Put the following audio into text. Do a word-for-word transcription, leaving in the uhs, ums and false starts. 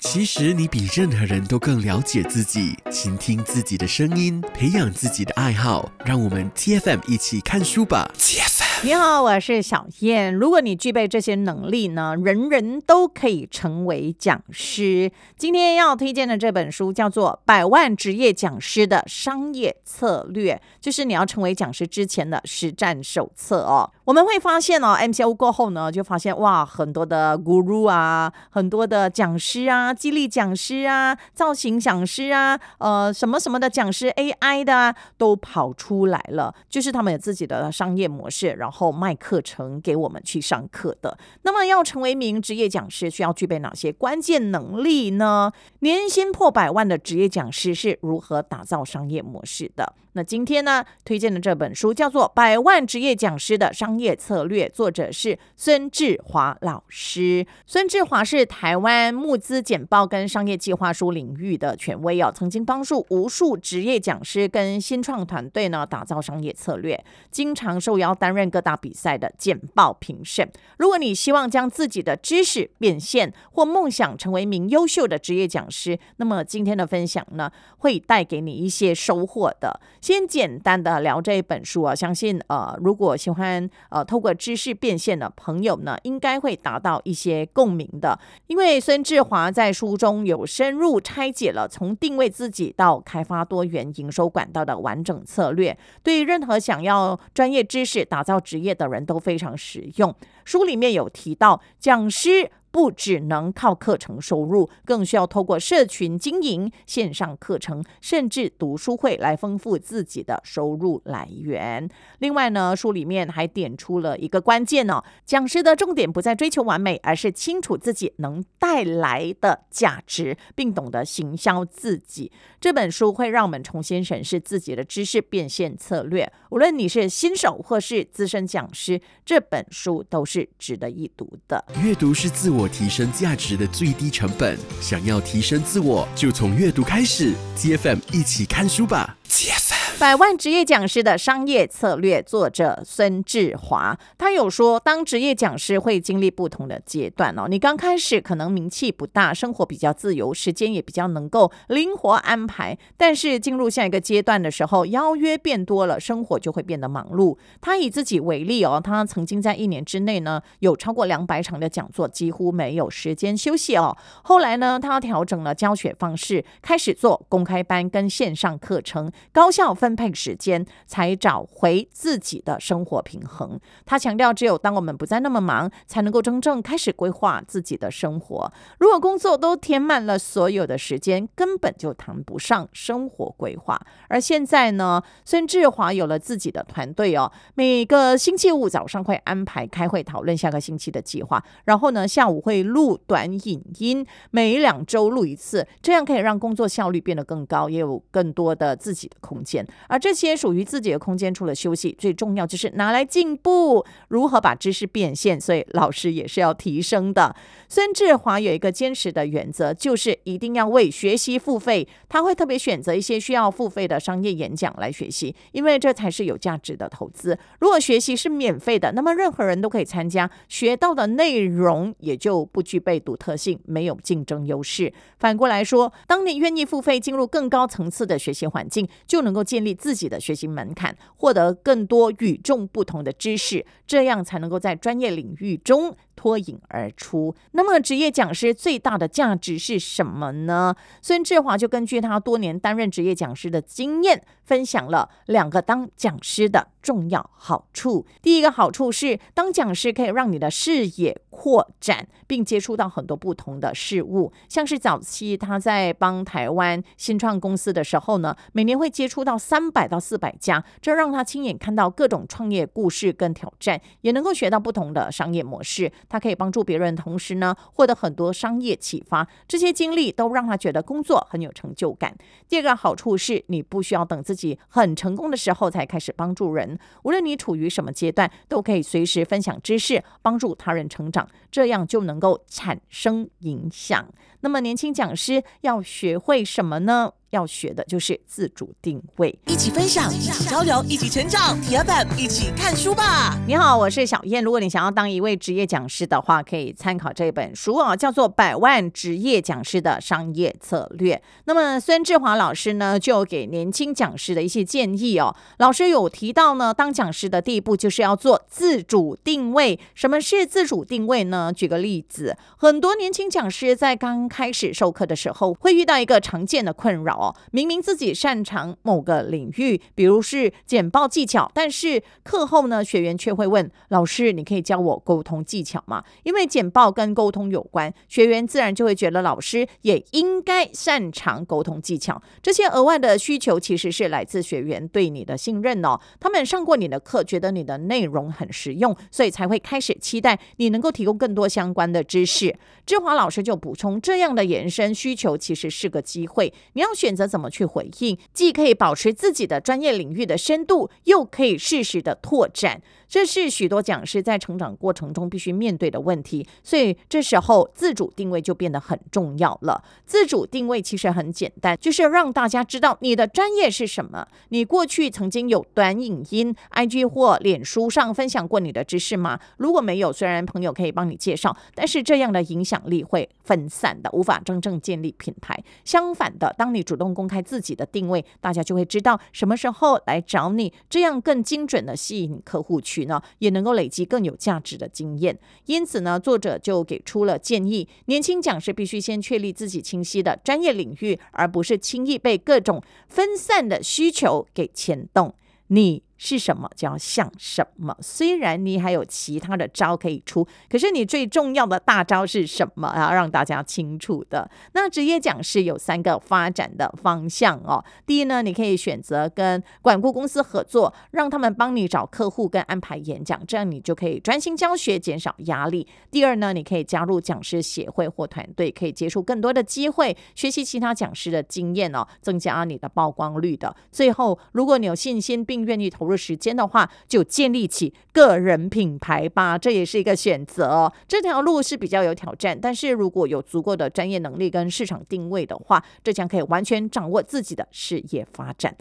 其实你比任何人都更了解自己，倾听自己的声音，培养自己的爱好。让我们 T F M 一起看书吧。T F M， 你好，我是小燕。如果你具备这些能力呢，人人都可以成为讲师。今天要推荐的这本书叫做《百万职业讲师的商业策略》，就是你要成为讲师之前的实战手册哦。我们会发现哦 ，M C O 过后呢，就发现哇，很多的 guru 啊，很多的讲师啊，激励讲师啊，造型讲师啊，呃，什么什么的讲师 A I 的啊，都跑出来了，就是他们有自己的商业模式，然后卖课程给我们去上课的。那么要成为一名职业讲师，需要具备哪些关键能力呢？年薪破百万的职业讲师是如何打造商业模式的？那今天呢，推荐的这本书叫做《百万职业讲师的商业策略》，作者是孙志华老师。孙志华是台湾募资简报跟商业计划书领域的权威哦，曾经帮助无数职业讲师跟新创团队呢打造商业策略，经常受邀担任各大比赛的简报评审。如果你希望将自己的知识变现，或梦想成为一名优秀的职业讲师，那么今天的分享呢，会带给你一些收获的。先简单的聊这一本书啊，相信呃，如果喜欢呃透过知识变现的朋友呢，应该会达到一些共鸣的。因为孙志华在书中有深入拆解了从定位自己到开发多元营收管道的完整策略，对任何想要专业知识打造职业的人都非常实用。书里面有提到，讲师不只能靠课程收入，更需要透过社群经营、线上课程，甚至读书会来丰富自己的收入来源。另外呢，书里面还点出了一个关键哦，讲师的重点不在追求完美，而是清楚自己能带来的价值，并懂得行销自己。这本书会让我们重新审视自己的知识变现策略。无论你是新手或是资深讲师，这本书都是值得一读的。 阅读是自我提升价值的最低成本，想要提升自我，就从阅读开始。T F M 一起看书吧。T F M， 百万职业讲师的商业策略，作者孙志华。他有说，当职业讲师会经历不同的阶段哦。你刚开始可能名气不大，生活比较自由，时间也比较能够灵活安排。但是进入下一个阶段的时候，邀约变多了，生活就会变得忙碌。他以自己为例哦，他曾经在一年之内呢，有超过两百场的讲座，几乎没有时间休息哦。后来呢，他调整了教学方式，开始做公开班跟线上课程，高效分配时间，才找回自己的生活平衡。他强调，只有当我们不再那么忙，才能够真正开始规划自己的生活。如果工作都填满了所有的时间，根本就谈不上生活规划。而现在呢，孙志华有了自己的团队哦，每个星期五早上会安排开会讨论下个星期的计划，然后呢，下午会录短影音，每两周录一次，这样可以让工作效率变得更高，也有更多的自己的空间。而这些属于自己的空间，除了休息，最重要就是拿来进步，如何把知识变现，所以老师也是要提升的。孙志华有一个坚持的原则，就是一定要为学习付费。他会特别选择一些需要付费的商业演讲来学习，因为这才是有价值的投资。如果学习是免费的，那么任何人都可以参加，学到的内容也就不具备独特性，没有竞争优势。反过来说，当你愿意付费进入更高层次的学习环境，就能够建立自己的学习门槛，获得更多与众不同的知识，这样才能够在专业领域中脱颖而出。那么职业讲师最大的价值是什么呢？孙志华就根据他多年担任职业讲师的经验，分享了两个当讲师的重要好处。第一个好处是，当讲师可以让你的视野扩展，并接触到很多不同的事物。像是早期他在帮台湾新创公司的时候呢，每年会接触到三百到四百家，这让他亲眼看到各种创业故事跟挑战，也能够学到不同的商业模式。他可以帮助别人的同时呢，获得很多商业启发。这些经历都让他觉得工作很有成就感。第二个好处是，你不需要等自己很成功的时候才开始帮助人，无论你处于什么阶段，都可以随时分享知识，帮助他人成长，这样就能够产生影响。那么年轻讲师要学会什么呢？ 要学的就是自主定位。 一起分享，一起交流，一起成长。T F M 一起看书吧。 你好，我是小燕。如果你想要当一位职业讲师的话，可以参考这本书啊，叫做《百万职业讲师的商业策略》。那么孙志华老师呢，就给年轻讲师的一些建议哦。老师有提到呢，当讲师的第一步就是要做自主定位。什么是自主定位呢？举个例子，很多年轻讲师在刚开始授课的时候，会遇到一个常见的困扰哦。明明自己擅长某个领域，比如是简报技巧，但是课后呢，学员却会问老师，你可以教我沟通技巧吗？因为简报跟沟通有关，学员自然就会觉得老师也应该擅长沟通技巧。这些额外的需求其实是来自学员对你的信任哦，他们上过你的课，觉得你的内容很实用，所以才会开始期待你能够提供更多相关的知识。志华老师就补充，这样的延伸需求其实是个机会，你要选择怎么去回应，既可以保持自己的专业领域的深度，又可以适时的拓展。这是许多讲师在成长过程中必须面对的问题，所以这时候自主定位就变得很重要了。自主定位其实很简单，就是让大家知道你的专业是什么。你过去曾经有短影音、I G 或脸书上分享过你的知识吗？如果没有，虽然朋友可以帮你介绍，但是这样的影响力会分散的，无法真正建立品牌。相反的，当你主动公开自己的定位，大家就会知道什么时候来找你，这样更精准的吸引客户群呢，也能够累积更有价值的经验。因此呢，作者就给出了建议，年轻讲师必须先确立自己清晰的专业领域，而不是轻易被各种分散的需求给牵动。你是什么就要像什么，虽然你还有其他的招可以出，可是你最重要的大招是什么，要让大家清楚的。那职业讲师有三个发展的方向哦。第一呢，你可以选择跟管顾公司合作，让他们帮你找客户跟安排演讲，这样你就可以专心教学，减少压力。第二呢，你可以加入讲师协会或团队，可以接触更多的机会，学习其他讲师的经验哦，增加你的曝光率的。最后，如果你有信心并愿意投入时间的话，就建立起个人品牌吧，这也是一个选择哦。这条路是比较有挑战，但是如果有足够的专业能力跟市场定位的话，这将可以完全掌握自己的事业发展。